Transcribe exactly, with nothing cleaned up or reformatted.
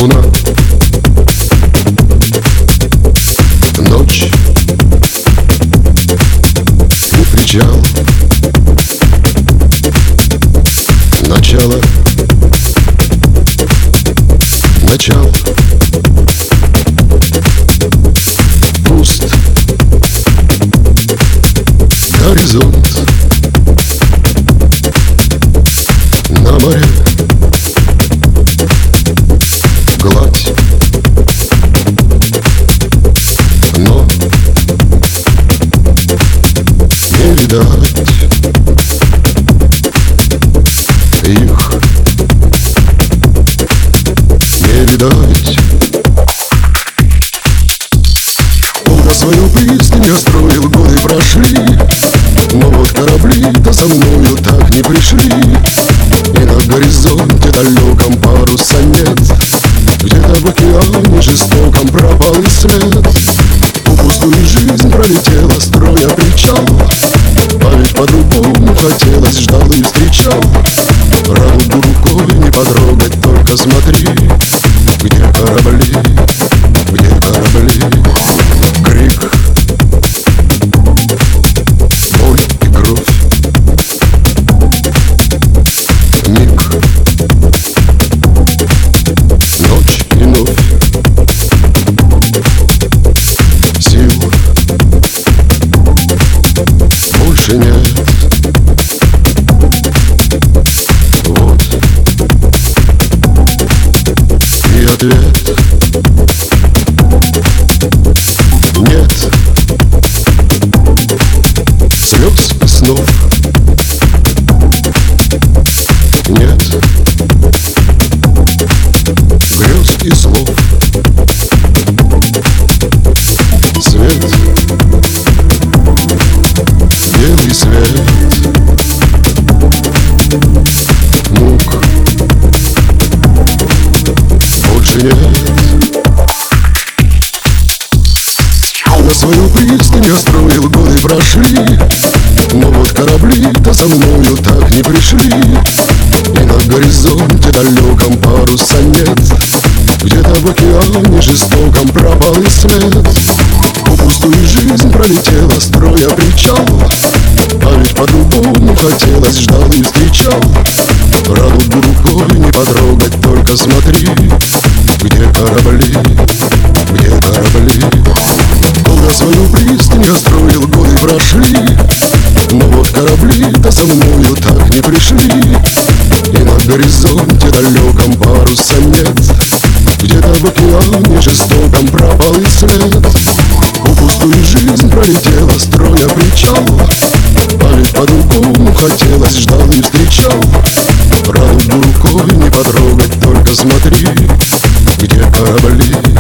луна, ночь и причал, начало, начало, пуст горизонт, на море гладь, но не видать их, не видать. Помню свою песню, я строил, годы прошли, но вот корабли-то со мною так не пришли. И на горизонте далеком паруса нет, где-то в океане жестоком пропал и след. Пустую жизнь пролетела, строя причал, а ведь по-другому хотелось, ждал и встречал. Радугу рукой не потрогать, только смотри, где корабли, где корабли. Крик, боль и кровь, миг, ночь и новь, сил больше нет. Вот и ответ. Нет слез и снов, нет грез и слов. Свет, белый свет, мук больше нет. На свою песню я строил, годы прошли, но вот корабли-то со мною так не пришли. И на горизонте далеком паруса нет, где-то в океане жестоком пропал и след. Пустую жизнь пролетела, строя причал, а ведь по-другому хотелось, ждал и встречал. Радугу рукой не потрогать, только смотри, где корабли, где корабли. Помню свою песню, я строил, годы прошли, но вот корабли-то со мною так не пришли. И на горизонте далеком паруса нет, где-то в океане жестоком пропал и след. Пустую жизнь пролетела, строя причал, а ведь по-другому хотелось, ждал и встречал. Радугу рукой не потрогать, только смотри, где корабли,